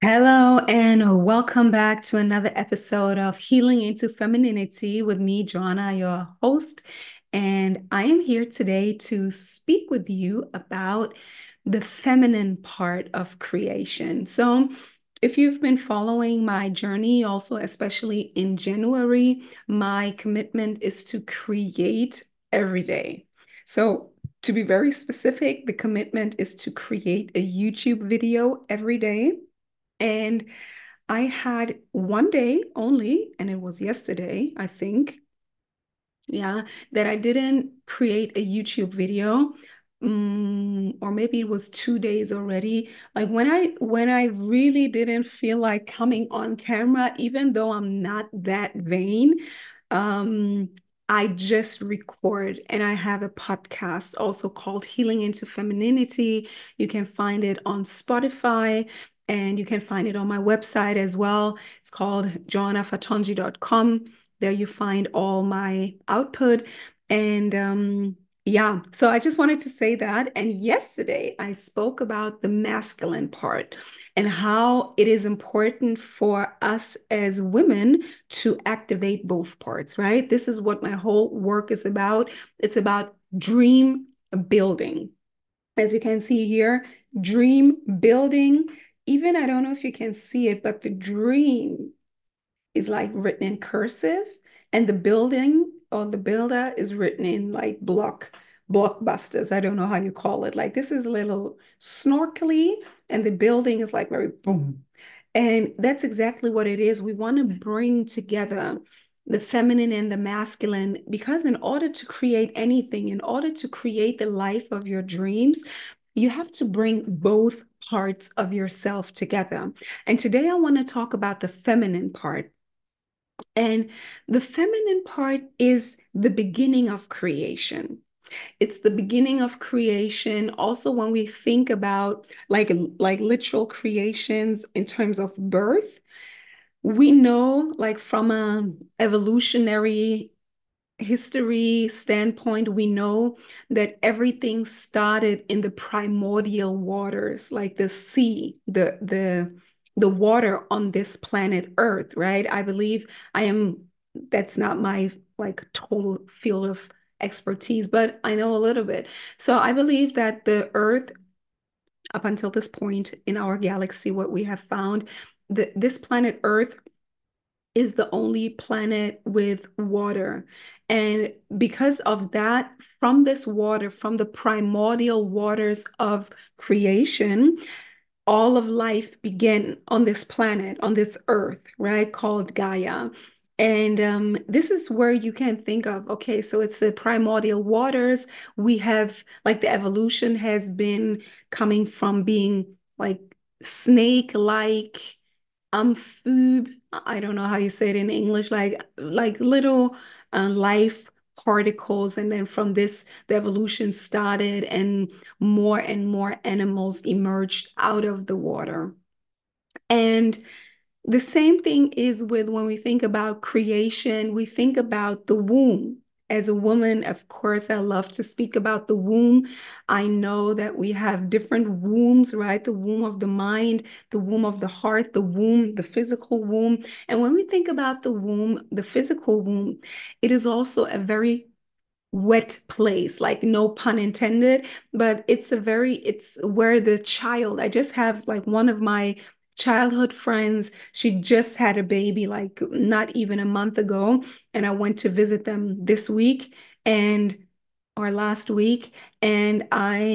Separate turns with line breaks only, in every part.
Hello, and welcome back to another episode of Healing into Femininity with me, Joanna, your host. And I am here today to speak with you about the feminine part of creation. So, if you've been following my journey, also especially in January, my commitment is to create every day. So, to be very specific, the commitment is to create a YouTube video every day. And I had one day only, and it was yesterday, I think, yeah, that I didn't create a YouTube video. Or maybe it was 2 days already. Like when I really didn't feel like coming on camera, even though I'm not that vain, um, I just record and I have a podcast also called Healing into Femininity. You can find it on Spotify and you can find it on my website as well. It's called joannafatonji.com. There you find all my output. And yeah, so I just wanted to say that. And yesterday I spoke about the masculine part and how it is important for us as women to activate both parts, right? This is what my whole work is about. It's about dream building. As you can see here, dream building. Even I don't know if you can see it, but the dream is like written in cursive, and the building or the builder is written in like blockbusters. I don't know how you call it. Like this is a little snorkely, and the building is like very boom. And that's exactly what it is. We want to bring together the feminine and the masculine because in order to create anything, in order to create the life of your dreams, you have to bring both parts of yourself together. And today I want to talk about the feminine part. And the feminine part is the beginning of creation. It's the beginning of creation. Also, when we think about like literal creations in terms of birth, we know like from a evolutionary history standpoint, we know that everything started in the primordial waters, like the sea, the water on this planet Earth, right? I believe I am, that's not my like total field of expertise, but I know a little bit. So I believe that the Earth, up until this point in our galaxy, what we have found, that this planet Earth is the only planet with water. And because of that, from this water, from the primordial waters of creation, all of life began on this planet, on this earth, right, called Gaia. And this is where you can think of, okay, so it's the primordial waters. We have, like, the evolution has been coming from being like snake-like amphib, I don't know how you say it in English, like little life particles, and then from this the evolution started and more animals emerged out of the water. And the same thing is with when we think about creation, we think about the womb. As a woman, of course, I love to speak about the womb. I know that we have different wombs, right? The womb of the mind, the womb of the heart, the womb, the physical womb. And when we think about the womb, the physical womb, it is also a very wet place, like no pun intended, but it's where the child, I just have like one of my childhood friends, she just had a baby like not even a month ago, and I went to visit them this week and or last week, and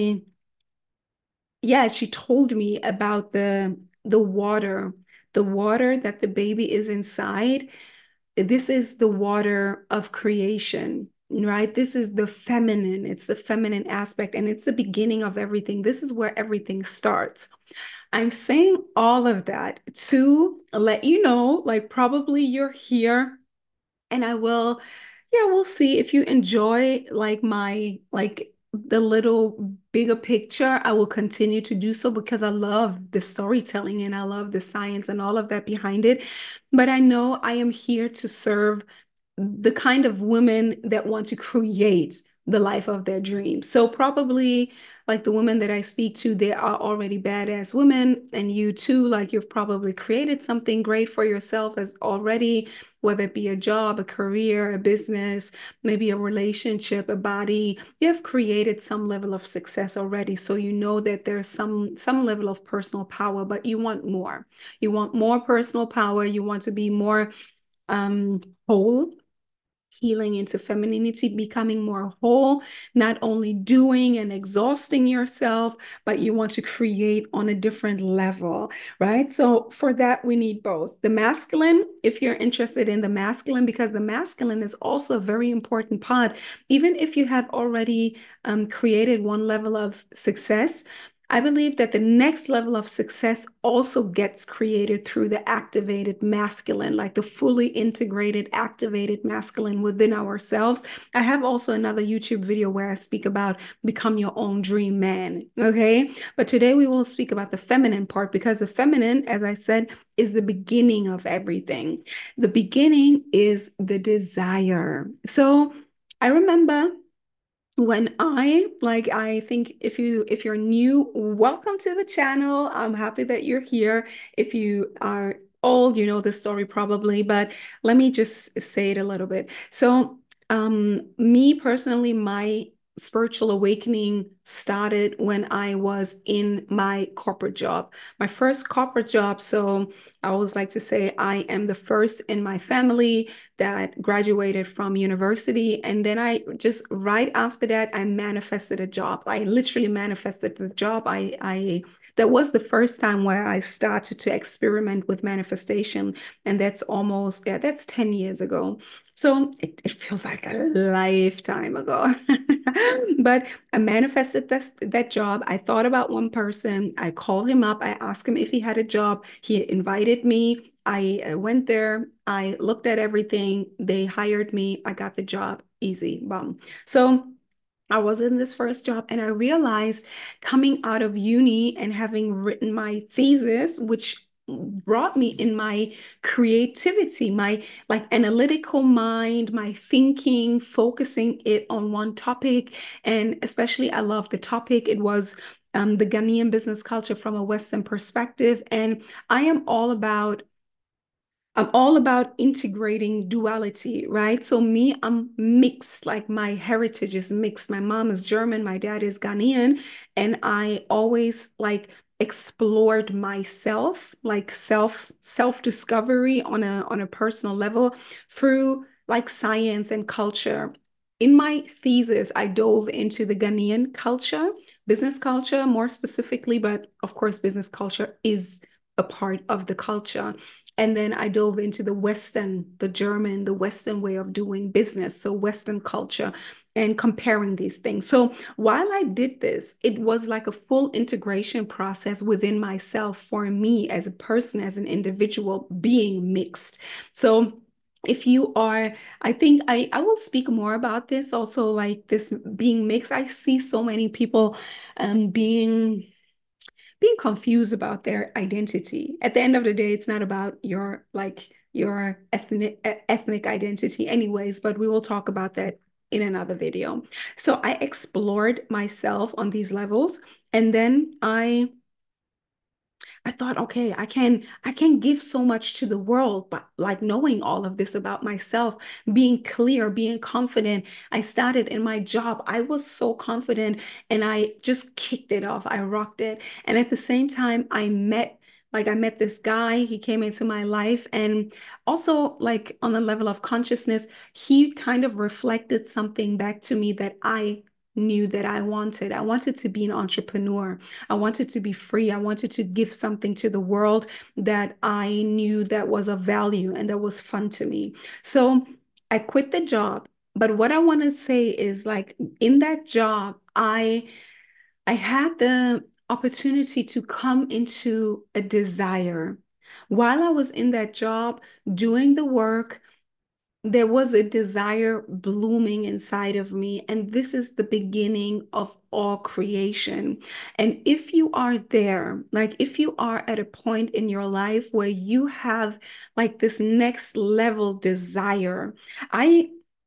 yeah, she told me about the water, the water that the baby is inside. This is the water of creation, right? This is the feminine. It's the feminine aspect, and it's the beginning of everything. This is where everything starts. I'm saying all of that to let you know, like, probably you're here, and I will, yeah, we'll see if you enjoy like my, like, the little bigger picture. I will continue to do so because I love the storytelling and I love the science and all of that behind it. But I know I am here to serve the kind of women that want to create the life of their dreams. So probably like the women that I speak to, they are already badass women. And you too, like you've probably created something great for yourself as already, whether it be a job, a career, a business, maybe a relationship, a body. You have created some level of success already. So you know that there's some level of personal power, but you want more. You want more personal power. You want to be more um whole, healing into femininity, becoming more whole, not only doing and exhausting yourself, but you want to create on a different level, right? So for that, we need both the masculine, if you're interested in the masculine, because the masculine is also a very important part. Even if you have already created one level of success, I believe that the next level of success also gets created through the activated masculine, like the fully integrated, activated masculine within ourselves. I have also another YouTube video where I speak about become your own dream man. Okay. But today we will speak about the feminine part because the feminine, as I said, is the beginning of everything. The beginning is the desire. So I remember when I think if you're new, welcome to the channel. I'm happy that you're here. If you are old, you know the story probably, but let me just say it a little bit. So me personally, my spiritual awakening started when I was in my corporate job, my first corporate job. So I always like to say I am the first in my family that graduated from university. And then I just right after that, I manifested a job. I literally manifested the job. I that was the first time where I started to experiment with manifestation. And that's almost, yeah, that's 10 years ago. So it feels like a lifetime ago. But I manifested that job. I thought about one person. I called him up. I asked him if he had a job. He invited me. I went there. I looked at everything. They hired me. I got the job. Easy, bum. So I was in this first job and I realized coming out of uni and having written my thesis, which brought me in my creativity, my like analytical mind, my thinking, focusing it on one topic. And especially, I love the topic. It was the Ghanaian business culture from a Western perspective. And I am all about I'm all about integrating duality, right? So me, I'm mixed, like my heritage is mixed. My mom is German, my dad is Ghanaian, and I always like explored myself, like self-discovery on a personal level through like science and culture. In my thesis, I dove into the Ghanaian culture, business culture more specifically, but of course, business culture is a part of the culture. And then I dove into the Western, the German, the Western way of doing business. So Western culture and comparing these things. So while I did this, it was like a full integration process within myself for me as a person, as an individual being mixed. So if you are, I think I will speak more about this also, like this being mixed. I see so many people being confused about their identity. At the end of the day, it's not about your like your ethnic identity anyways, but we will talk about that in another video. So I explored myself on these levels and then I thought, okay, I can give so much to the world, but like knowing all of this about myself, being clear, being confident. I started in my job. I was so confident and I just kicked it off. I rocked it. And at the same time, I met this guy, he came into my life and also like on the level of consciousness, he kind of reflected something back to me that I knew that I wanted. I wanted to be an entrepreneur. I wanted to be free. I wanted to give something to the world that I knew that was of value and that was fun to me. So I quit the job. But what I want to say is like in that job, I had the opportunity to come into a desire. While I was in that job doing the work, there was a desire blooming inside of me. And this is the beginning of all creation. And if you are there, like if you are at a point in your life where you have like this next level desire, I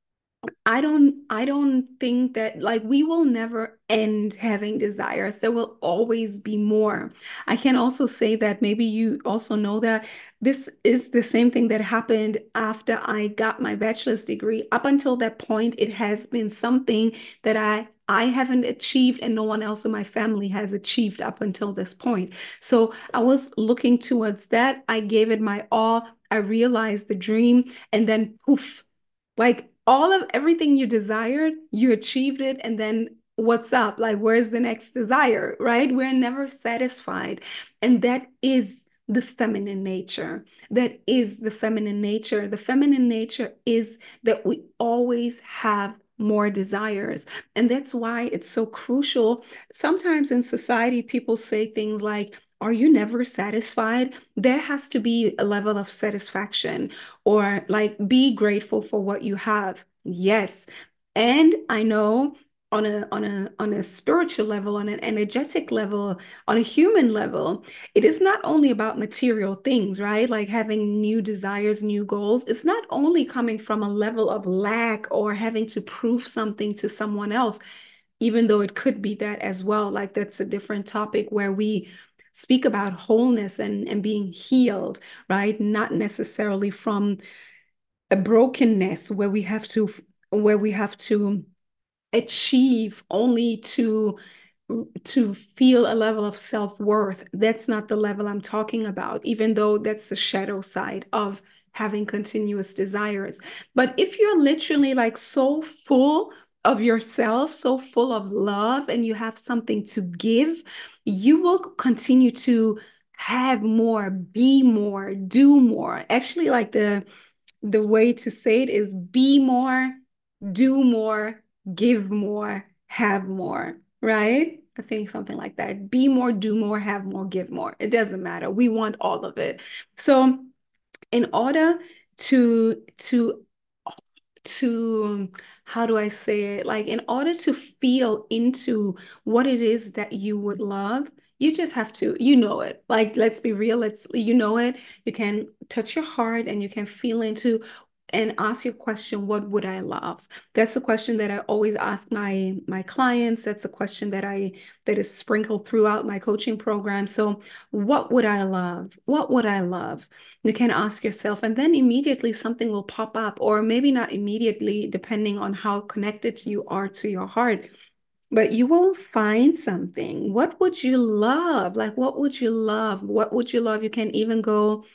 I don't think that like we will never end having desires. There will always be more. I can also say that maybe you also know that this is the same thing that happened after I got my bachelor's degree. Up until that point, it has been something that I haven't achieved and no one else in my family has achieved up until this point. So I was looking towards that. I gave it my all. I realized the dream, and then poof, like all of everything you desired, you achieved it. And then what's up? Like, where's the next desire, right? We're never satisfied. And that is the feminine nature. That is the feminine nature. The feminine nature is that we always have more desires. And that's why it's so crucial. Sometimes in society, people say things like, are you never satisfied? There has to be a level of satisfaction, or like be grateful for what you have. Yes. And I know on a spiritual level, on an energetic level, on a human level, it is not only about material things, right? Like having new desires, new goals. It's not only coming from a level of lack or having to prove something to someone else, even though it could be that as well. Like that's a different topic where we speak about wholeness and being healed, right? Not necessarily from a brokenness where we have to achieve only to feel a level of self-worth. That's not the level I'm talking about, even though that's the shadow side of having continuous desires. But if you're literally like so full of yourself, so full of love, and you have something to give, you will continue to have more, be more, do more. Actually, like the way to say it is be more, do more, give more, have more, right? I think something like that. Be more, do more, have more, give more. It doesn't matter. We want all of it. So in order to to how do I say it? Like in order to feel into what it is that you would love, you just have to, you know it. Like let's be real, let's you know it. You can touch your heart and you can feel into and ask your question, what would I love? That's the question that I always ask my clients. That's a question that is sprinkled throughout my coaching program. So what would I love? What would I love? You can ask yourself, and then immediately something will pop up, or maybe not immediately, depending on how connected you are to your heart. But you will find something. What would you love? Like, what would you love? What would you love? You can even go,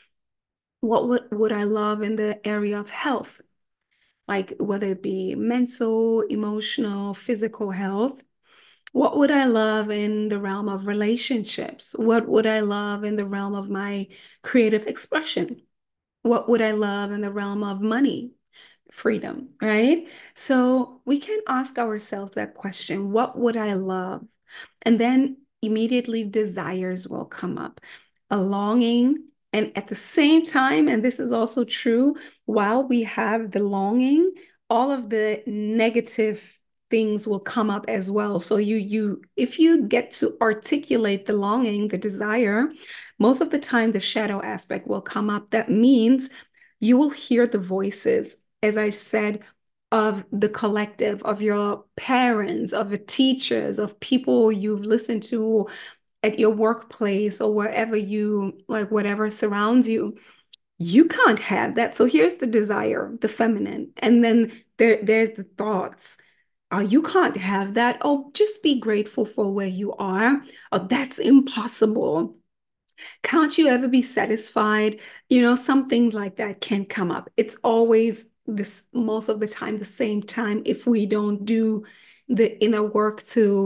would I love in the area of health? Like, whether it be mental, emotional, physical health. What would I love in the realm of relationships? What would I love in the realm of my creative expression? What would I love in the realm of money, freedom, right? So we can ask ourselves that question, what would I love? And then immediately desires will come up, a longing. And at the same time, and this is also true, while we have the longing, all of the negative things will come up as well. So you if you get to articulate the longing, the desire, most of the time the shadow aspect will come up. That means you will hear the voices, as I said, of the collective, of your parents, of the teachers, of people you've listened to at your workplace or wherever you like, whatever surrounds you. You can't have that. So here's the desire, the feminine, and then there's the thoughts. Oh, you can't have that. Oh, just be grateful for where you are. Oh, that's impossible. Can't you ever be satisfied? You know, some things like that can come up. It's always this, most of the time, the same time if we don't do the inner work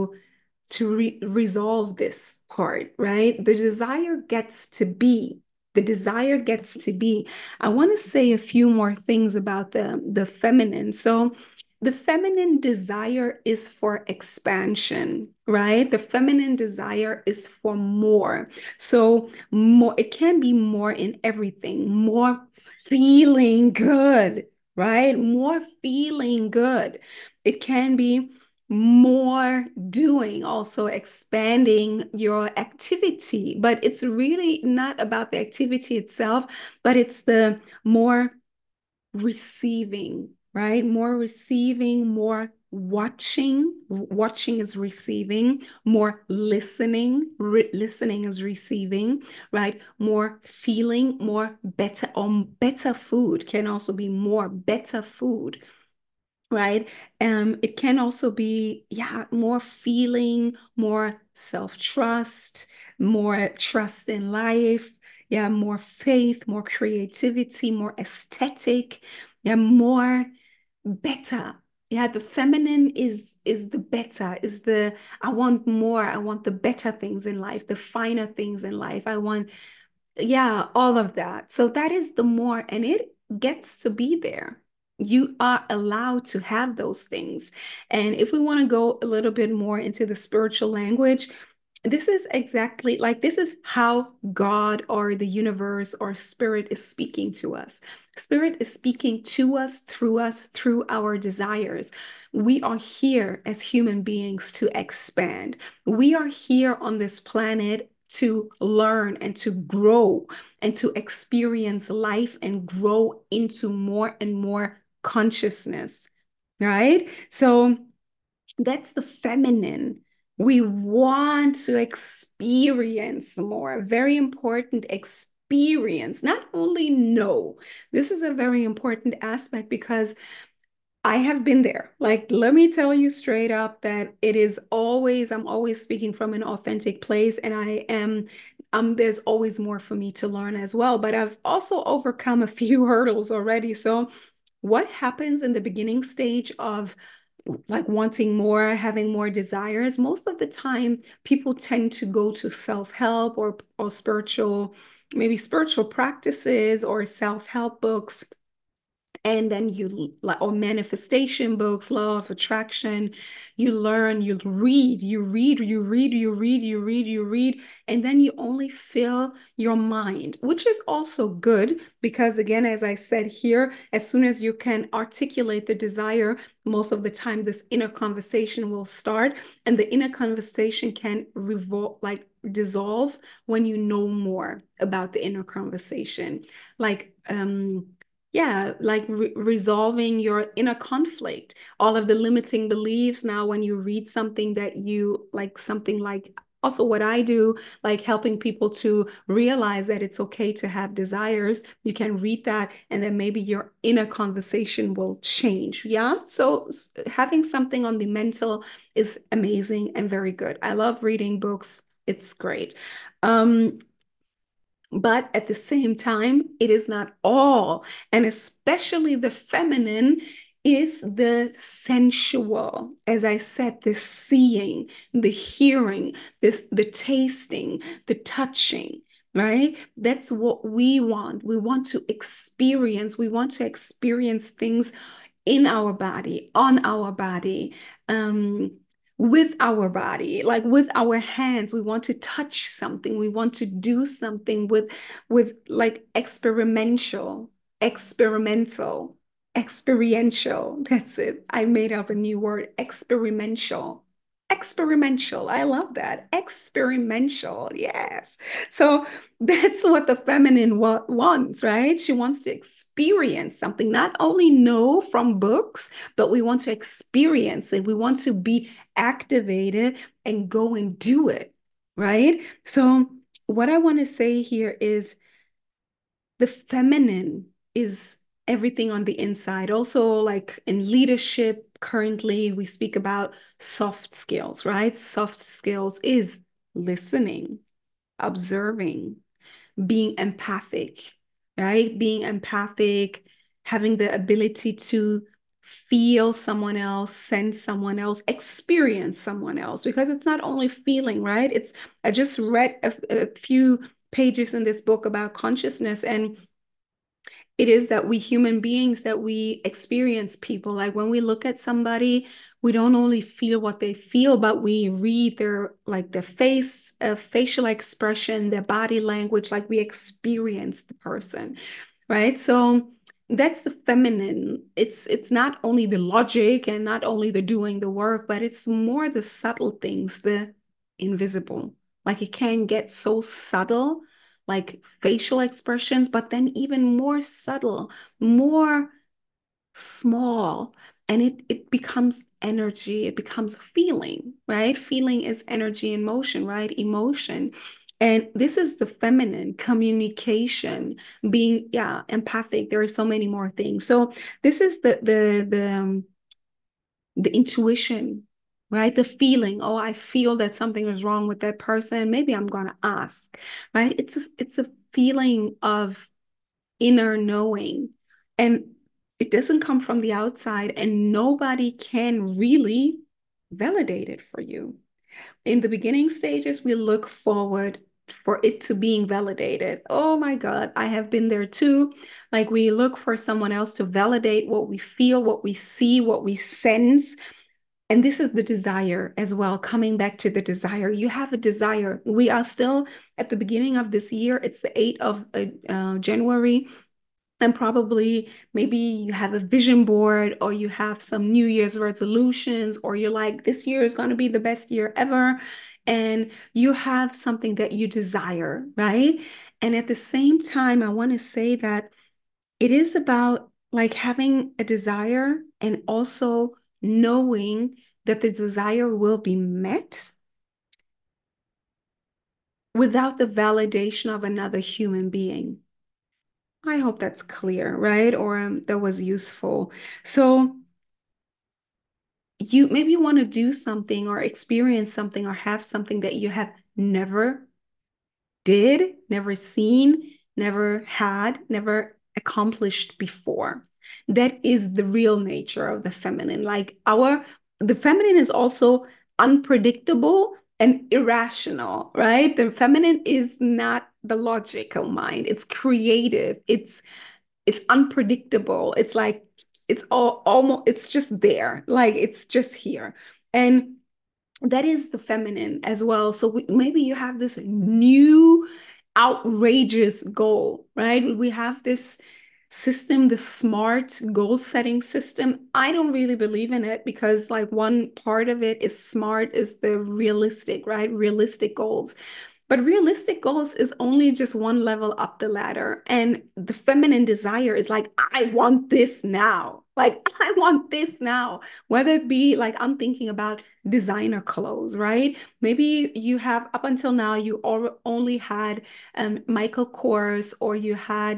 to resolve this part, right? The desire gets to be. I want to say a few more things about the feminine. So the feminine desire is for expansion, right? The feminine desire is for more. So more, it can be more in everything, more feeling good, right? More feeling good. It can be more doing, also expanding your activity. But it's really not about the activity itself, but it's the more receiving, right? More receiving, more watching. Watching is receiving, more listening. Listening is receiving, right? More feeling, more better, better food can also be more better food, right? It can also be, yeah, more feeling, more self-trust, more trust in life, yeah, more faith, more creativity, more aesthetic, yeah, more better. Yeah, the feminine is the better, is the I want more, I want the better things in life, the finer things in life. I want, yeah, all of that. So that is the more, and it gets to be there. You are allowed to have those things. And if we want to go a little bit more into the spiritual language, this is exactly like this is how God or the universe or spirit is speaking to us. Spirit is speaking to us, through our desires. We are here as human beings to expand. We are here on this planet to learn and to grow and to experience life and grow into more and more consciousness, right? So that's the feminine. We want to experience more. Very important experience, not only know. This is a very important aspect because I have been there. Like, let me tell you straight up that it is always, I'm always speaking from an authentic place, and there's always more for me to learn as well. But I've also overcome a few hurdles already. So, what happens in the beginning stage of like wanting more, having more desires? Most of the time, people tend to go to self-help or spiritual, maybe spiritual practices or self-help books, and then you like, or manifestation books, law of attraction. You learn, you read, and then you only fill your mind, which is also good because, again, as I said here, as soon as you can articulate the desire, most of the time this inner conversation will start, and the inner conversation can revolve, like dissolve, when you know more about the inner conversation. Like yeah, like resolving your inner conflict, all of the limiting beliefs. Now, when you read something that you like, something like also what I do, like helping people to realize that it's okay to have desires, you can read that, and then maybe your inner conversation will change. Yeah. So having something on the mental is amazing and very good. I love reading books. It's great. Um, but at the same time, it is not all. And especially the feminine is the sensual. As I said, the seeing, the hearing, the tasting, the touching, right? That's what we want. We want to experience. We want to experience things in our body, on our body, with our body, like with our hands. We want to touch something. We want to do something with like experimental, experiential. That's it. I made up a new word, experiential. Experimental. I love that. Experimental. Yes. So that's what the feminine wants, right? She wants to experience something, not only know from books, but we want to experience it. We want to be activated and go and do it, right? So, what I want to say here is the feminine is everything on the inside. Also, like in leadership, currently we speak about soft skills, right? Soft skills is listening, observing, being empathic, right? Being empathic, having the ability to feel someone else, sense someone else, experience someone else, because it's not only feeling, right? I just read a few pages in this book about consciousness, and it is that we human beings, that we experience people. Like when we look at somebody, we don't only feel what they feel, but we read their like their face, facial expression, their body language, like we experience the person, right? So that's the feminine. It's not only the logic and not only the doing the work, but it's more the subtle things, the invisible. Like it can get so subtle, like facial expressions, but then even more subtle, more. small, and it becomes energy, it becomes a feeling, right? Feeling is energy in motion, right? Emotion. And this is the feminine communication, being, yeah, empathic. There are so many more things. So this is the intuition, right? The feeling, oh, I feel that something is wrong with that person. Maybe I'm going to ask, right? It's a feeling of inner knowing. And it doesn't come from the outside, and nobody can really validate it for you. In the beginning stages, we look forward for it to being validated. Oh my God, I have been there too. Like we look for someone else to validate what we feel, what we see, what we sense. And this is the desire as well, coming back to the desire. You have a desire. We are still at the beginning of this year. It's the 8th of January. And probably maybe you have a vision board or you have some New Year's resolutions, or you're like, this year is going to be the best year ever. And you have something that you desire, right? And at the same time, I want to say that it is about like having a desire and also knowing that the desire will be met without the validation of another human being. I hope that's clear, right? Or that was useful. So you maybe want to do something or experience something or have something that you have never did, never seen, never had, never accomplished before. That is the real nature of the feminine. The feminine is also unpredictable and irrational, right? The feminine is not the logical mind. It's creative. It's unpredictable. It's like it's all almost it's just there. Like it's just here. And that is the feminine as well. So maybe you have this new outrageous goal, right? We have this system, the SMART goal setting system. I don't really believe in it because, like, one part of it is SMART is the realistic, right? Realistic goals. But realistic goals is only just one level up the ladder. And the feminine desire is like, I want this now. Like, I want this now. Whether it be like, I'm thinking about designer clothes, right? Maybe you have, up until now, you only had Michael Kors, or you had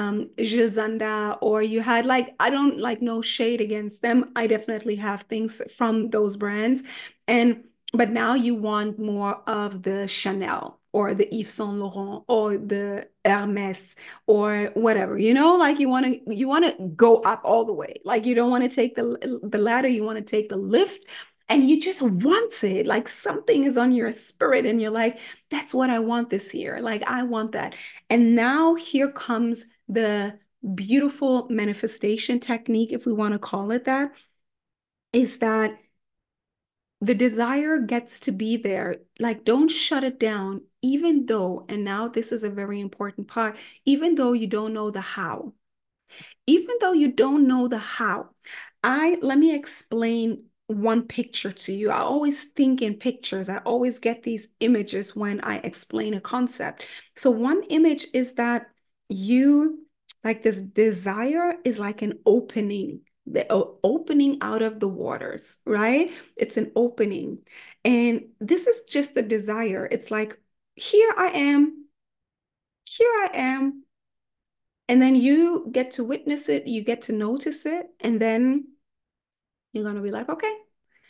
Gisanda, or you had like, I don't like no shade against them. I definitely have things from those brands. And but now you want more of the Chanel or the Yves Saint Laurent or the Hermes or whatever, like you want to go up all the way. Like you don't want to take the ladder, you want to take the lift, and you just want it. Like something is on your spirit and you're like, that's what I want this year. Like I want that. And now here comes the beautiful manifestation technique, if we want to call it that, is that the desire gets to be there. Like, don't shut it down, even though, and now this is a very important part, even though you don't know the how. Even though you don't know the how, let me explain one picture to you. I always think in pictures. I always get these images when I explain a concept. So one image is that you like this desire is like an opening, the opening out of the waters, right? It's an opening. And this is just a desire. It's like, here I am, here I am, and then you get to witness it, you get to notice it, and then you're going to be like, okay.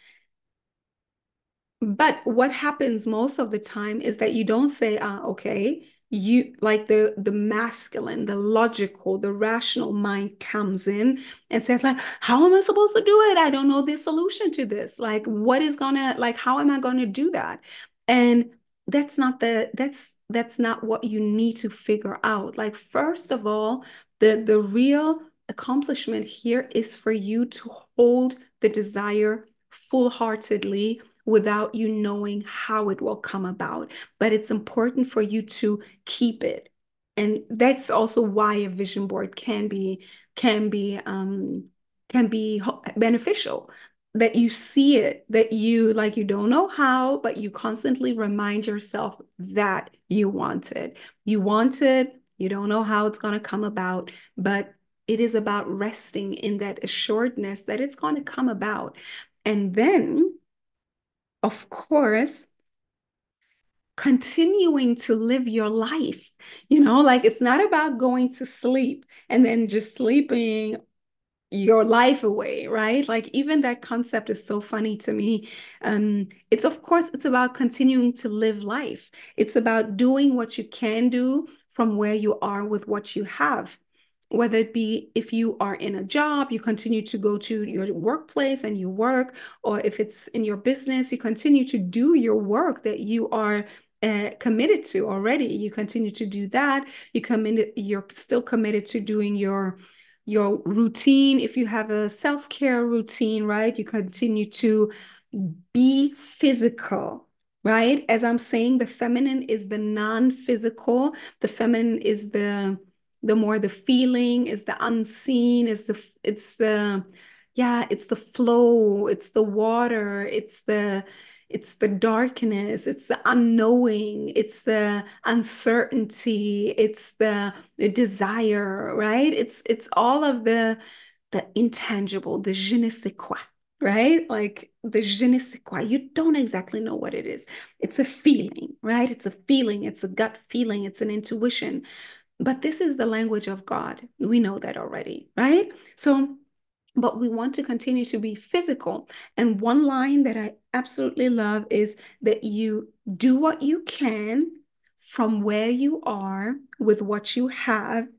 But what happens most of the time is that you don't say, okay. You like the masculine, the logical, the rational mind comes in and says, like, how am I supposed to do it? I don't know the solution to this. Like, what is gonna, like, how am I gonna do that? And that's not what you need to figure out. Like, first of all, the real accomplishment here is for you to hold the desire full-heartedly without you knowing how it will come about. But it's important for you to keep it. And that's also why a vision board can be beneficial. That you see it, that you like you don't know how, but you constantly remind yourself that you want it. You want it, you don't know how it's going to come about, but it is about resting in that assuredness that it's going to come about. And then, of course, continuing to live your life. Like it's not about going to sleep and then just sleeping your life away, right? Like even that concept is so funny to me. It's of course it's about continuing to live life. It's about doing what you can do from where you are with what you have. Whether it be if you are in a job, you continue to go to your workplace and you work, or if it's in your business, you continue to do your work that you are committed to already. You continue to do that. You're still committed to doing your routine. If you have a self-care routine, right? You continue to be physical, right? As I'm saying, the feminine is the non-physical. The feminine is the more the feeling, is the unseen, it's the flow, it's the water, it's the darkness, it's the unknowing, it's the uncertainty, it's the desire, right? It's all of the intangible, the je ne sais quoi, right? Like the je ne sais quoi. You don't exactly know what it is. It's a feeling, right? It's a feeling, it's a gut feeling, it's an intuition. But this is the language of God. We know that already, right? So, but we want to continue to be physical. And one line that I absolutely love is that you do what you can from where you are with what you have,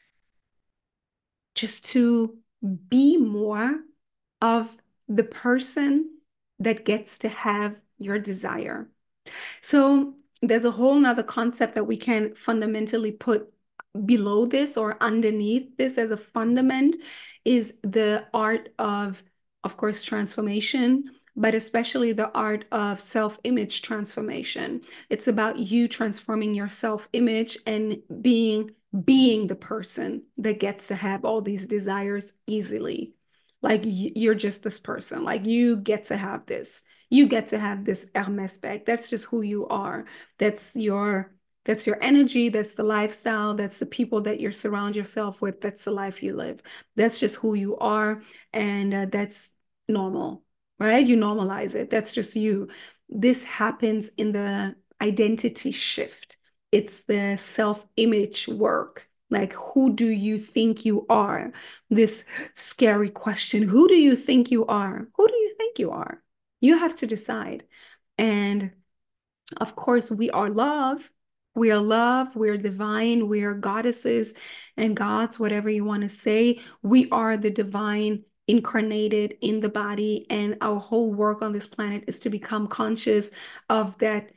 just to be more of the person that gets to have your desire. So there's a whole nother concept that we can fundamentally put below this or underneath this as a fundament is the art of course, transformation, but especially the art of self-image transformation. It's about you transforming your self-image and being the person that gets to have all these desires easily. Like you're just this person. Like you get to have this. You get to have this Hermes bag. That's just who you are. That's your that's your energy, that's the lifestyle, that's the people that you surround yourself with, that's the life you live. That's just who you are, and that's normal, right? You normalize it. That's just you. This happens in the identity shift. It's the self-image work. Like, who do you think you are? This scary question. Who do you think you are? Who do you think you are? You have to decide. And of course, we are love. We are love. We are divine. We are goddesses and gods, whatever you want to say. We are the divine incarnated in the body. And our whole work on this planet is to become conscious of that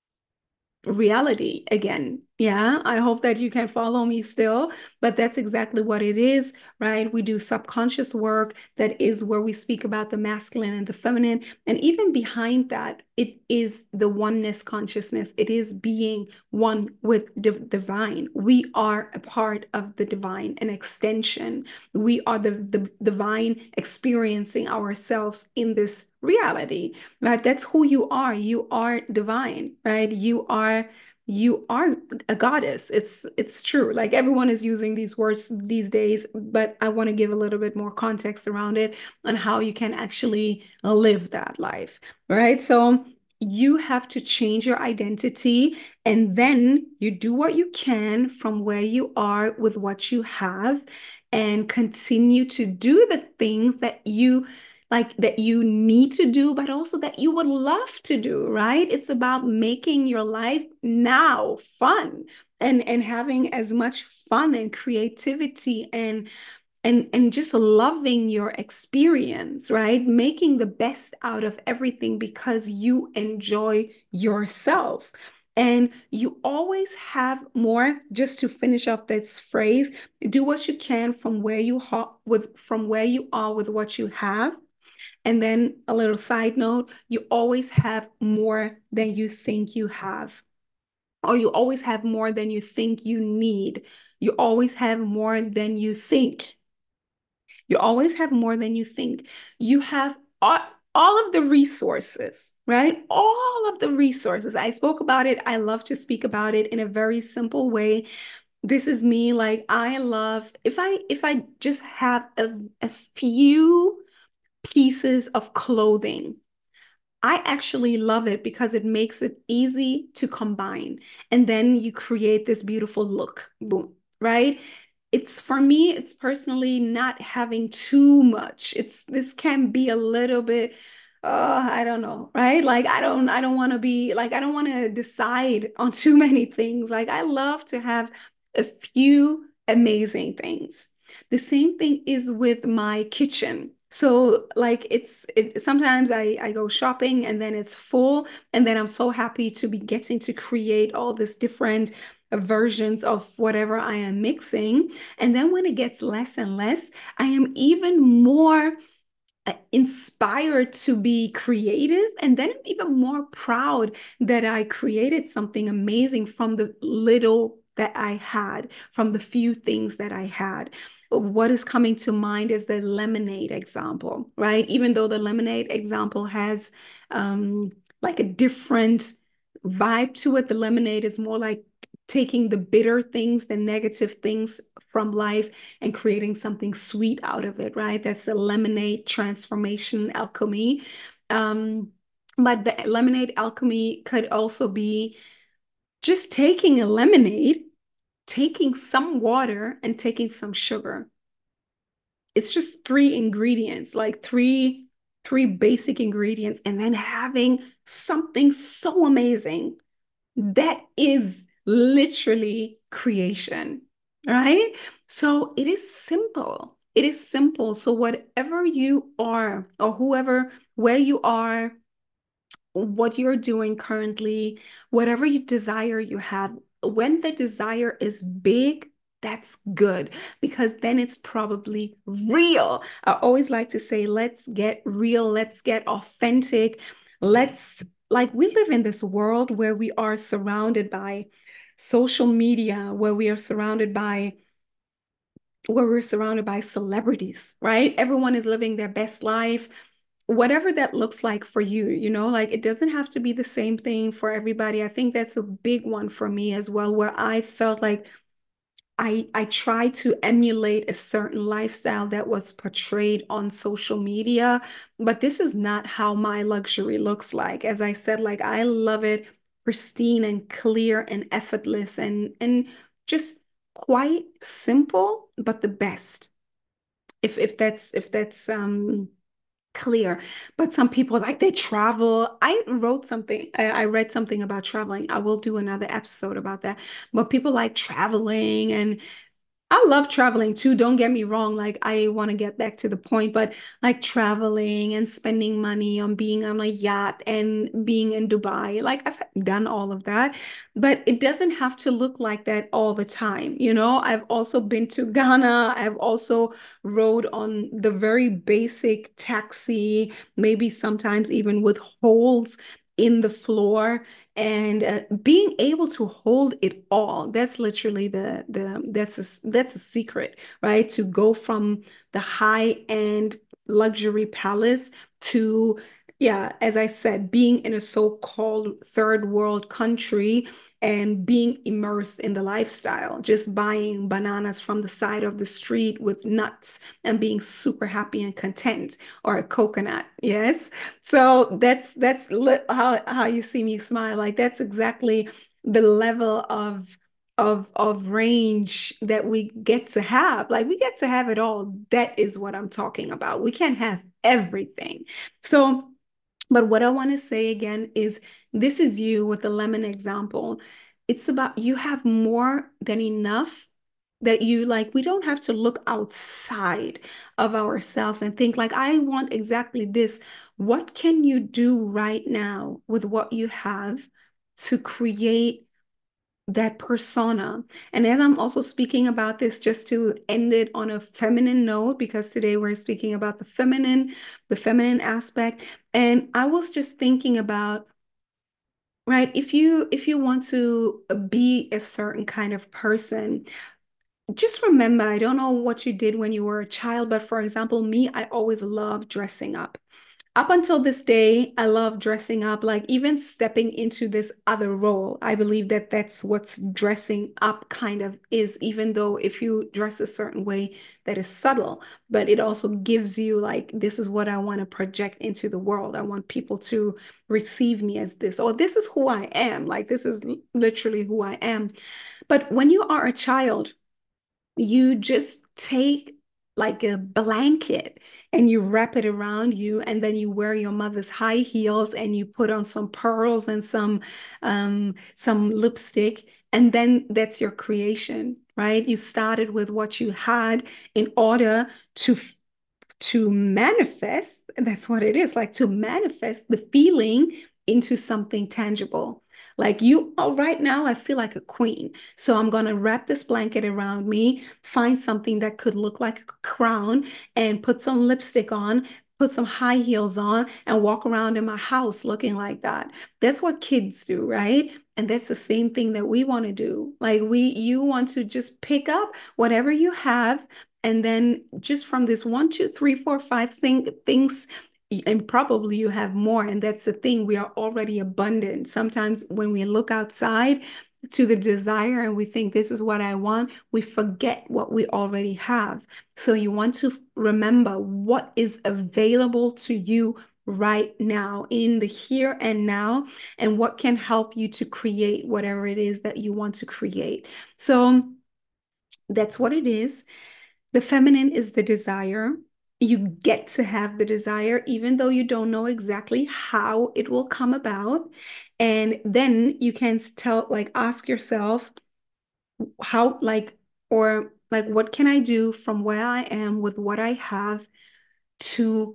reality again. Yeah, I hope that you can follow me still, but that's exactly what it is, right? We do subconscious work that is where we speak about the masculine and the feminine. And even behind that, it is the oneness consciousness. It is being one with divine. We are a part of the divine, an extension. We are the divine experiencing ourselves in this reality, right? That's who you are. You are divine, right? You are a goddess. It's true. Like everyone is using these words these days, but I want to give a little bit more context around it on how you can actually live that life, right? So you have to change your identity, and then you do what you can from where you are with what you have, and continue to do the things that you like, that you need to do, but also that you would love to do, right? It's about making your life now fun, and having as much fun and creativity and just loving your experience, right? Making the best out of everything because you enjoy yourself. And you always have more. Just to finish off this phrase, do what you can from where you from where you are with what you have. And then a little side note, you always have more than you think you have, or you always have more than you think you need. You always have more than you think. You always have more than you think. You have all of the resources, right? All of the resources. I spoke about it. I love to speak about it in a very simple way. This is me. Like I love if I just have a few pieces of clothing. I actually love it because it makes it easy to combine. And then you create this beautiful look. Boom, right? It's for me, it's personally not having too much. It's this can be a little bit I don't know, right? Like I don't want to be like I don't want to decide on too many things. Like I love to have a few amazing things. The same thing is with my kitchen. So like sometimes I go shopping and then it's full and then I'm so happy to be getting to create all this different versions of whatever I am mixing. And then when it gets less and less, I am even more inspired to be creative. And then I'm even more proud that I created something amazing from the little that I had, from the few things that I had. What is coming to mind is the lemonade example, right? Even though the lemonade example has like a different vibe to it, the lemonade is more like taking the bitter things, the negative things from life and creating something sweet out of it, right? That's the lemonade transformation alchemy. Um, but the lemonade alchemy could also be just taking a lemonade, taking some water, and taking some sugar. It's just three ingredients, like three basic ingredients, and then having something so amazing that is literally creation, right? So it is simple. It is simple. So whatever you are, or whoever, where you are, what you're doing currently, whatever you desire you have, when the desire is big, that's good because then it's probably real. I always like to say, let's get real, let's get authentic. Let's, like, we live in this world where we are surrounded by social media, where we're surrounded by celebrities, right? Everyone is living their best life whatever that looks like for you, like it doesn't have to be the same thing for everybody. I think that's a big one for me as well, where I felt like I tried to emulate a certain lifestyle that was portrayed on social media, but this is not how my luxury looks like. As I said, like I love it pristine and clear and effortless and just quite simple, but the best. If that's clear. But some people like they travel. I read something about traveling. I will do another episode about that. But people like traveling and I love traveling too. Don't get me wrong. Like, I want to get back to the point, but like traveling and spending money on being on a yacht and being in Dubai, like, I've done all of that, but it doesn't have to look like that all the time. I've also been to Ghana. I've also rode on the very basic taxi, maybe sometimes even with holes in the floor and being able to hold it all. That's literally that's a secret, right? To go from the high end luxury palace to, yeah, as I said, being in a so-called third world country and being immersed in the lifestyle, just buying bananas from the side of the street with nuts and being super happy and content, or a coconut. Yes. So how you see me smile. Like that's exactly the level of range that we get to have. Like we get to have it all. That is what I'm talking about. We can't have everything. So, but what I want to say again is this is you with the lemon example. It's about you have more than enough that you like. We don't have to look outside of ourselves and think like, I want exactly this. What can you do right now with what you have to create that persona? And as I'm also speaking about this, just to end it on a feminine note, because today we're speaking about the feminine aspect. And I was just thinking about, right, if you want to be a certain kind of person, just remember, I don't know what you did when you were a child, but for example, me, I always loved dressing up. Up until this day, I love dressing up, like even stepping into this other role. I believe that that's what's dressing up kind of is, even though if you dress a certain way, that is subtle, but it also gives you like, this is what I want to project into the world. I want people to receive me as this, or this is who I am. Like, this is literally who I am. But when you are a child, you just take like a blanket and you wrap it around you, and then you wear your mother's high heels and you put on some pearls and some lipstick, and then that's your creation, right? You started with what you had in order to manifest. That's what it is, like to manifest the feeling into something tangible. Like, you, oh, right now I feel like a queen, so I'm going to wrap this blanket around me, find something that could look like a crown, and put some lipstick on, put some high heels on, and walk around in my house looking like that. That's what kids do, right? And that's the same thing that we want to do. Like, you want to just pick up whatever you have, and then just from this one, two, three, four, five things, and probably you have more. And that's the thing, we are already abundant. Sometimes when we look outside to the desire and we think this is what I want, we forget what we already have. So you want to remember what is available to you right now in the here and now, and what can help you to create whatever it is that you want to create. So that's what it is. The feminine is the desire. You get to have the desire, even though you don't know exactly how it will come about. And then you can tell, like, ask yourself, how, like, or like, what can I do from where I am with what I have to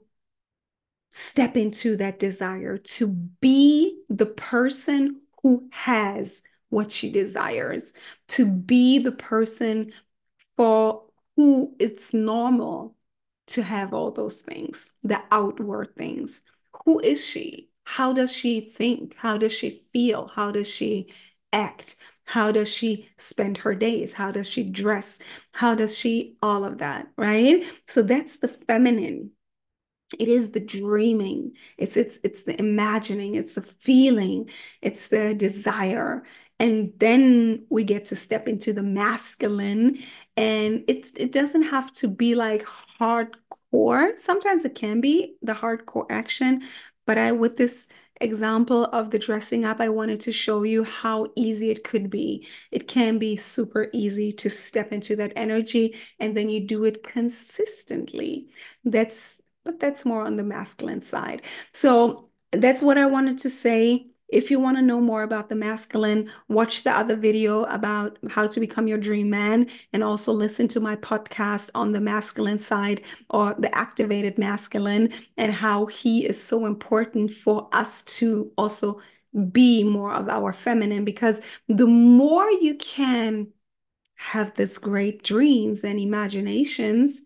step into that desire, to be the person who has what she desires, to be the person for who it's normal to have all those things, the outward things. Who is she? How does she think? How does she feel? How does she act? How does she spend her days? How does she dress? How does she, all of that, right? So that's the feminine. It is the dreaming, it's the imagining, it's the feeling, it's the desire. And then we get to step into the masculine, and it doesn't have to be like hardcore. Sometimes it can be the hardcore action, but I, with this example of the dressing up, I wanted to show you how easy it could be. It can be super easy to step into that energy, and then you do it consistently. But that's more on the masculine side. So that's what I wanted to say. If you want to know more about the masculine, watch the other video about how to become your dream man, and also listen to my podcast on the masculine side, or the activated masculine, and how he is so important for us to also be more of our feminine, because the more you can have this great dreams and imaginations,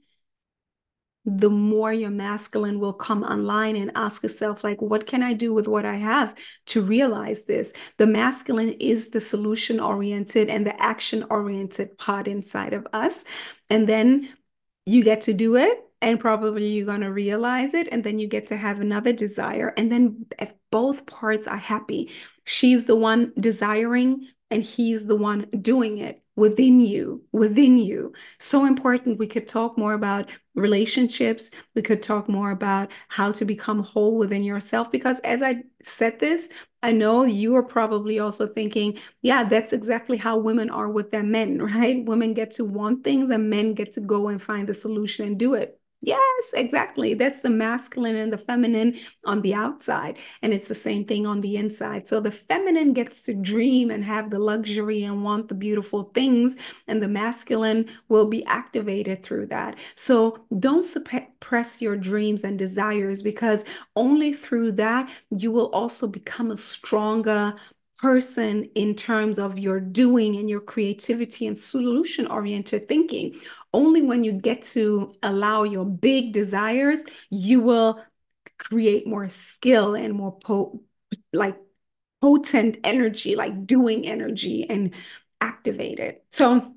the more your masculine will come online, and ask yourself, like, what can I do with what I have to realize this? The masculine is the solution oriented and the action oriented part inside of us. And then you get to do it, and probably you're going to realize it, and then you get to have another desire, and then if both parts are happy, she's the one desiring and he's the one doing it within you. So important. We could talk more about relationships. We could talk more about how to become whole within yourself, because as I said this, I know you are probably also thinking, yeah, that's exactly how women are with their men, right? Women get to want things and men get to go and find the solution and do it. Yes, exactly. That's the masculine and the feminine on the outside. And it's the same thing on the inside. So the feminine gets to dream and have the luxury and want the beautiful things, and the masculine will be activated through that. So don't suppress your dreams and desires, because only through that you will also become a stronger person in terms of your doing and your creativity and solution oriented thinking. Only when you get to allow your big desires, you will create more skill and more like potent energy, like doing energy, and activate it. So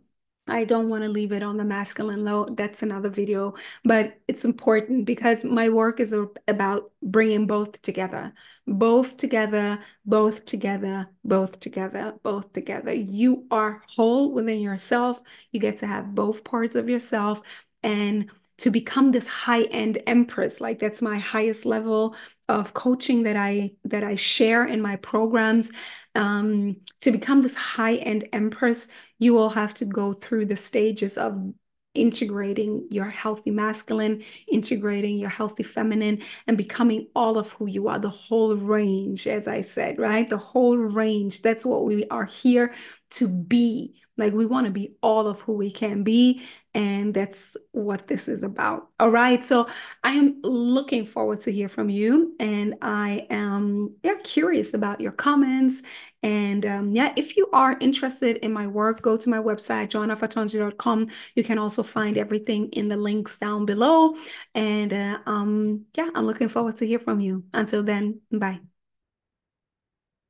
I don't want to leave it on the masculine low. That's another video, but it's important because my work is about bringing both together, both together, both together, both together, both together. You are whole within yourself. You get to have both parts of yourself and to become this high-end empress. Like that's my highest level of coaching that I share in my programs. To become this high-end empress, you will have to go through the stages of integrating your healthy masculine, integrating your healthy feminine, and becoming all of who you are, the whole range, as I said, right? The whole range. That's what we are here to be. Like we want to be all of who we can be. And that's what this is about. All right. So I am looking forward to hear from you. And I am curious about your comments and yeah, if you are interested in my work, go to my website, joannafatonji.com. You can also find everything in the links down below. And yeah, I'm looking forward to hear from you. Until then, bye.